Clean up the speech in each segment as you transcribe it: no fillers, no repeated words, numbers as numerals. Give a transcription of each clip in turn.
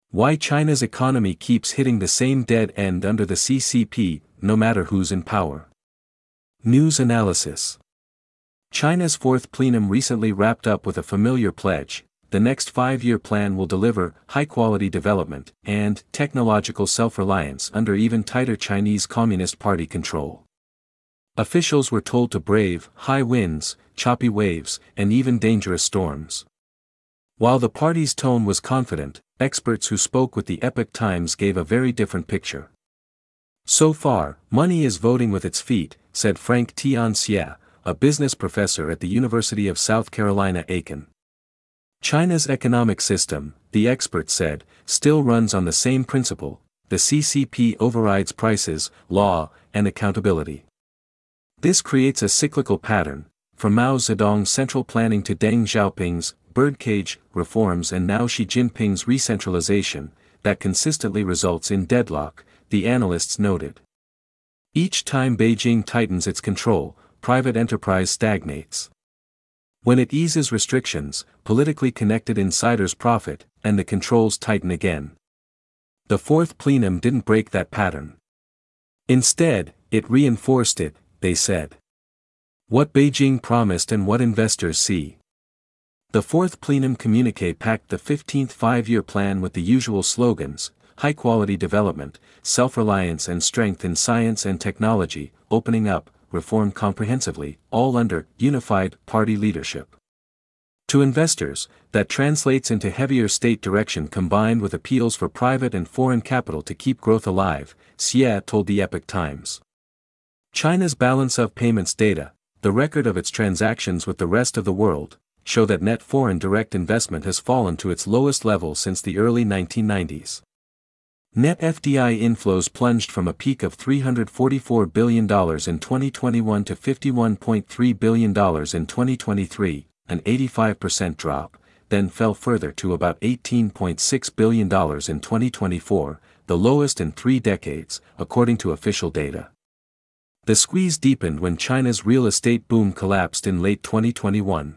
Why China's economy keeps hitting the same dead end under the CCP, no matter who's in power. News analysis. China's fourth plenum recently wrapped up with a familiar pledge: the next 5-year plan will deliver high-quality development and technological self-reliance under even tighter Chinese Communist Party control. Officials were told to brave high winds, choppy waves, and even dangerous storms. While the party's tone was confident, experts who spoke with the Epoch Times gave a very different picture. So far, money is voting with its feet, said Frank Tian-Xia, a business professor at the University of South Carolina Aiken. China's economic system, the expert said, still runs on the same principle: the CCP overrides prices, law, and accountability. This creates a cyclical pattern, from Mao Zedong's central planning to Deng Xiaoping's birdcage reforms and now Xi Jinping's re-centralization, that consistently results in deadlock, the analysts noted. Each time Beijing tightens its control, private enterprise stagnates. When it eases restrictions, politically connected insiders profit, and the controls tighten again. The fourth plenum didn't break that pattern. Instead, it reinforced it, they said. What Beijing promised and what investors see. The fourth plenum communique packed the 15th five-year plan with the usual slogans: high-quality development, self-reliance and strength in science and technology, opening up, reform comprehensively, all under unified party leadership. To investors, that translates into heavier state direction combined with appeals for private and foreign capital to keep growth alive, Xia told the Epoch Times. China's balance of payments data, the record of its transactions with the rest of the world, show that net foreign direct investment has fallen to its lowest level since the early 1990s. Net FDI inflows plunged from a peak of $344 billion in 2021 to $51.3 billion in 2023, an 85% drop, then fell further to about $18.6 billion in 2024, the lowest in 3 decades, according to official data. The squeeze deepened when China's real estate boom collapsed in late 2021.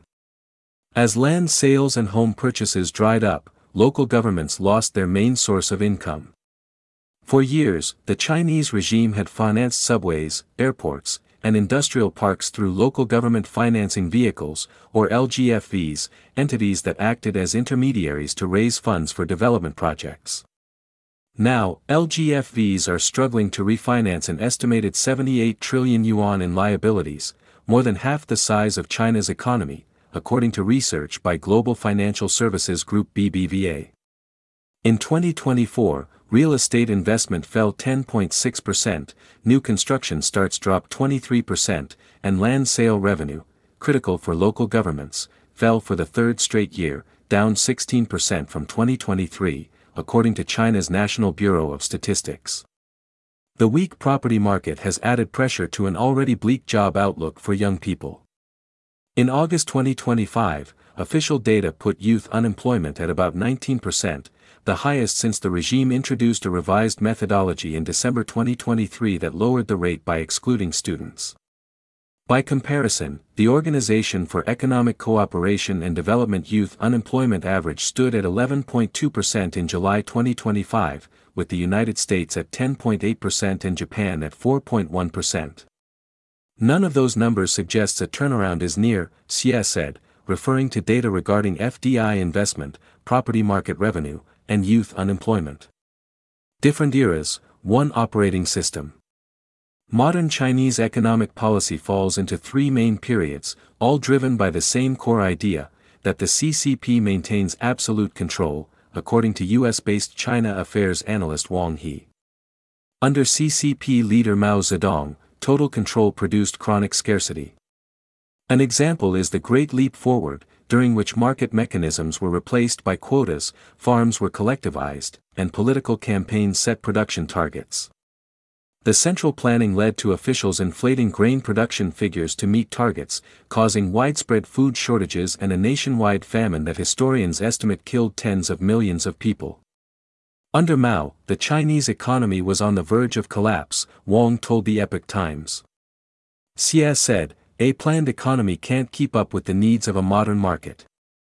As land sales and home purchases dried up, local governments lost their main source of income. For years, the Chinese regime had financed subways, airports, and industrial parks through local government financing vehicles, or LGFVs, entities that acted as intermediaries to raise funds for development projects. Now, LGFVs are struggling to refinance an estimated 78 trillion yuan in liabilities, more than half the size of China's economy, according to research by global financial services group BBVA. In 2024, real estate investment fell 10.6%, new construction starts dropped 23%, and land sale revenue, critical for local governments, fell for the third straight year, down 16% from 2023, according to China's National Bureau of Statistics. The weak property market has added pressure to an already bleak job outlook for young people. In August 2025, official data put youth unemployment at about 19%, the highest since the regime introduced a revised methodology in December 2023 that lowered the rate by excluding students. By comparison, the Organization for Economic Cooperation and Development youth unemployment average stood at 11.2% in July 2025, with the United States at 10.8% and Japan at 4.1%. None of those numbers suggests a turnaround is near, Xia said, referring to data regarding FDI investment, property market revenue, and youth unemployment. Different eras, one operating system. Modern Chinese economic policy falls into 3 main periods, all driven by the same core idea, that the CCP maintains absolute control, according to US-based China affairs analyst Wang He. Under CCP leader Mao Zedong, total control produced chronic scarcity. An example is the Great Leap Forward, during which market mechanisms were replaced by quotas, farms were collectivized, and political campaigns set production targets. The central planning led to officials inflating grain production figures to meet targets, causing widespread food shortages and a nationwide famine that historians estimate killed tens of millions of people. Under Mao, the Chinese economy was on the verge of collapse, Wang told the Epoch Times. Xia said, "A planned economy can't keep up with the needs of a modern market.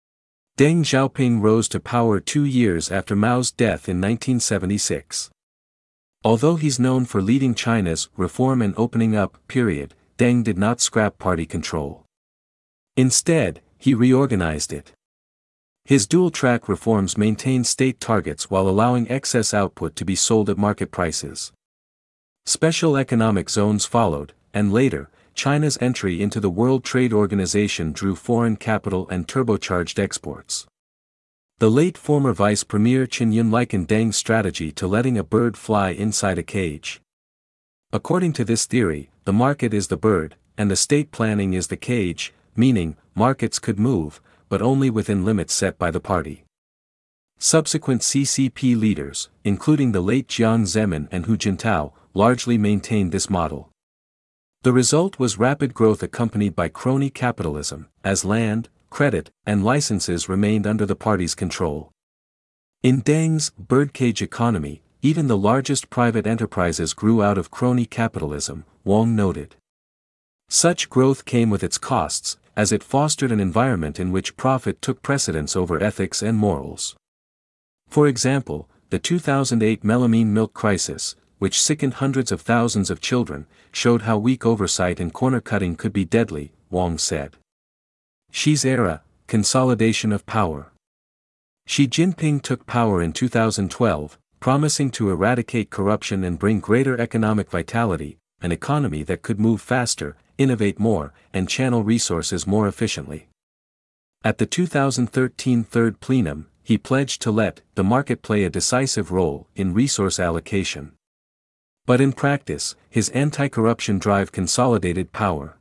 Deng Xiaoping rose to power 2 years after Mao's death in 1976. Although he's known for leading China's reform and opening up period, Deng did not scrap party control. Instead, he reorganized it. His dual-track reforms maintained state targets while allowing excess output to be sold at market prices. Special economic zones followed, and later, China's entry into the World Trade Organization drew foreign capital and turbocharged exports. The late former vice premier Qin Yun likened Deng's strategy to letting a bird fly inside a cage. According to this theory, the market is the bird, and the state planning is the cage, meaning, markets could move, but only within limits set by the party. Subsequent CCP leaders, including the late Jiang Zemin and Hu Jintao, largely maintained this model. The result was rapid growth accompanied by crony capitalism, as land, credit, and licenses remained under the party's control. In Deng's birdcage economy, even the largest private enterprises grew out of crony capitalism, Wang noted. Such growth came with its costs, as it fostered an environment in which profit took precedence over ethics and morals. For example, the 2008 melamine milk crisis, which sickened hundreds of thousands of children, showed how weak oversight and corner-cutting could be deadly, Wang said. Xi's era, consolidation of power. Xi Jinping took power in 2012, promising to eradicate corruption and bring greater economic vitality, an economy that could move faster, innovate more, and channel resources more efficiently. At the 2013 Third Plenum, he pledged to let the market play a decisive role in resource allocation. But in practice, his anti-corruption drive consolidated power.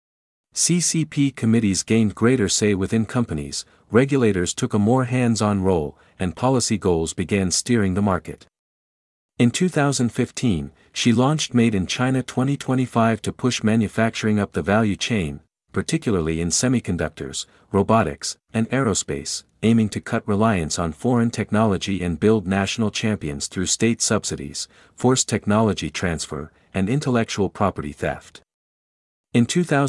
CCP committees gained greater say within companies, regulators took a more hands-on role, and policy goals began steering the market. In 2015, she launched Made in China 2025 to push manufacturing up the value chain, particularly in semiconductors, robotics, and aerospace, aiming to cut reliance on foreign technology and build national champions through state subsidies, forced technology transfer, and intellectual property theft. In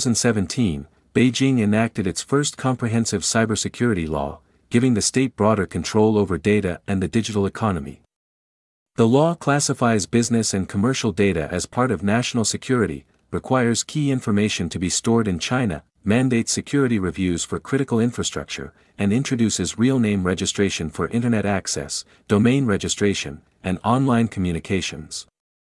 2017, Beijing enacted its first comprehensive cybersecurity law, giving the state broader control over data and the digital economy. The law classifies business and commercial data as part of national security, requires key information to be stored in China, mandates security reviews for critical infrastructure, and introduces real name registration for internet access, domain registration, and online communications.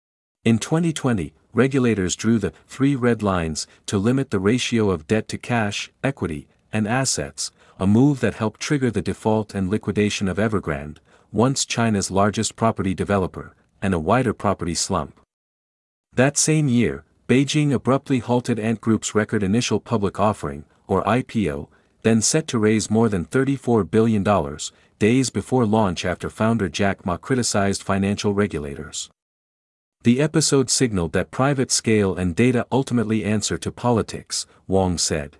In 2020, regulators drew the 3 red lines to limit the ratio of debt to cash, equity, and assets, a move that helped trigger the default and liquidation of Evergrande, once China's largest property developer, and a wider property slump. That same year, Beijing abruptly halted Ant Group's record initial public offering, or IPO, then set to raise more than $34 billion, days before launch after founder Jack Ma criticized financial regulators. The episode signaled that private scale and data ultimately answer to politics, Wang said.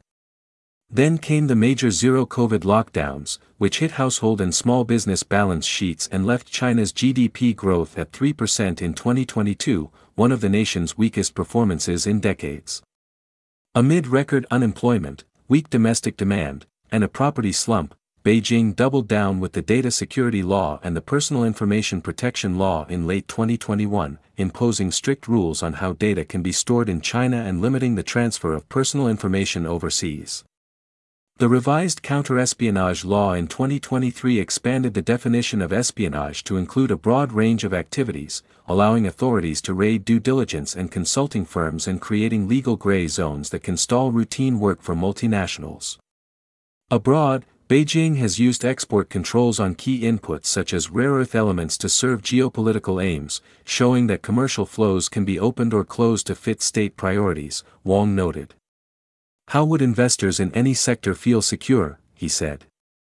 Then came the major zero-COVID lockdowns, which hit household and small business balance sheets and left China's GDP growth at 3% in 2022, one of the nation's weakest performances in decades. Amid record unemployment, weak domestic demand, and a property slump, Beijing doubled down with the Data Security Law and the Personal Information Protection Law in late 2021, imposing strict rules on how data can be stored in China and limiting the transfer of personal information overseas. The revised counter-espionage law in 2023 expanded the definition of espionage to include a broad range of activities, allowing authorities to raid due diligence and consulting firms and creating legal gray zones that can stall routine work for multinationals. Abroad, Beijing has used export controls on key inputs such as rare earth elements to serve geopolitical aims, showing that commercial flows can be opened or closed to fit state priorities, Wang noted. How would investors in any sector feel secure, he said.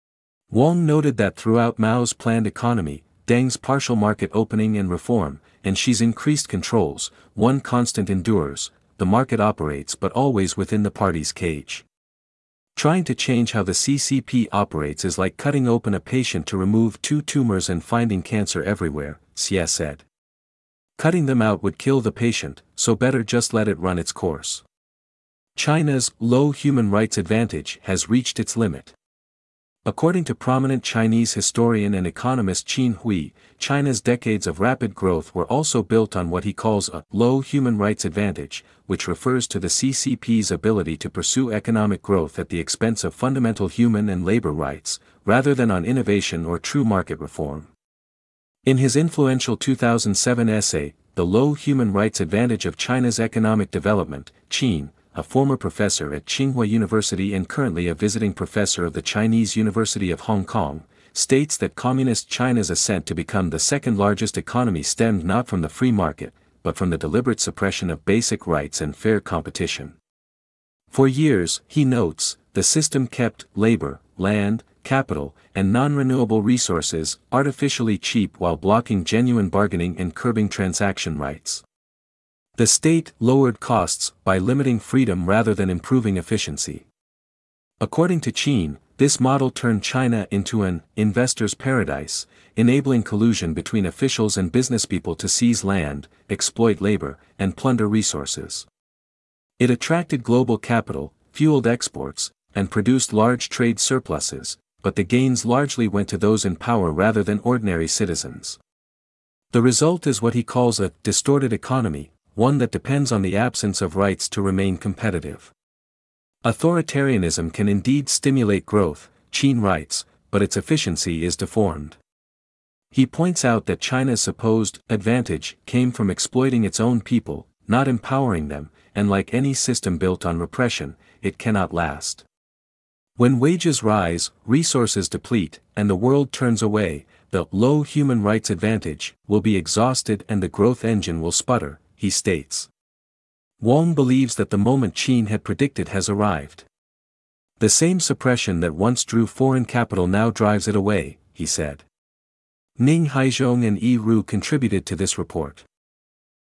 Wang noted that throughout Mao's planned economy, Deng's partial market opening and reform, and Xi's increased controls, one constant endures: the market operates but always within the party's cage. Trying to change how the CCP operates is like cutting open a patient to remove 2 tumors and finding cancer everywhere, Xie said. Cutting them out would kill the patient, so better just let it run its course. China's low human rights advantage has reached its limit. According to prominent Chinese historian and economist Qin Hui, China's decades of rapid growth were also built on what he calls a low human rights advantage, which refers to the CCP's ability to pursue economic growth at the expense of fundamental human and labor rights, rather than on innovation or true market reform. In his influential 2007 essay, The Low Human Rights Advantage of China's Economic Development, Qin, a former professor at Tsinghua University and currently a visiting professor of the Chinese University of Hong Kong, states that Communist China's ascent to become the second largest economy stemmed not from the free market, but from the deliberate suppression of basic rights and fair competition. For years, he notes, the system kept labor, land, capital, and non-renewable resources artificially cheap while blocking genuine bargaining and curbing transaction rights. The state lowered costs by limiting freedom rather than improving efficiency. According to Qin, this model turned China into an investor's paradise, enabling collusion between officials and businesspeople to seize land, exploit labor, and plunder resources. It attracted global capital, fueled exports, and produced large trade surpluses, but the gains largely went to those in power rather than ordinary citizens. The result is what he calls a distorted economy, one that depends on the absence of rights to remain competitive. Authoritarianism can indeed stimulate growth, Qin writes, but its efficiency is deformed. He points out that China's supposed advantage came from exploiting its own people, not empowering them, and like any system built on repression, it cannot last. When wages rise, resources deplete, and the world turns away, the low human rights advantage will be exhausted and the growth engine will sputter, he states. Wang believes that the moment Qin had predicted has arrived. The same suppression that once drew foreign capital now drives it away, he said. Ning Haizhong and Yi Ru contributed to this report.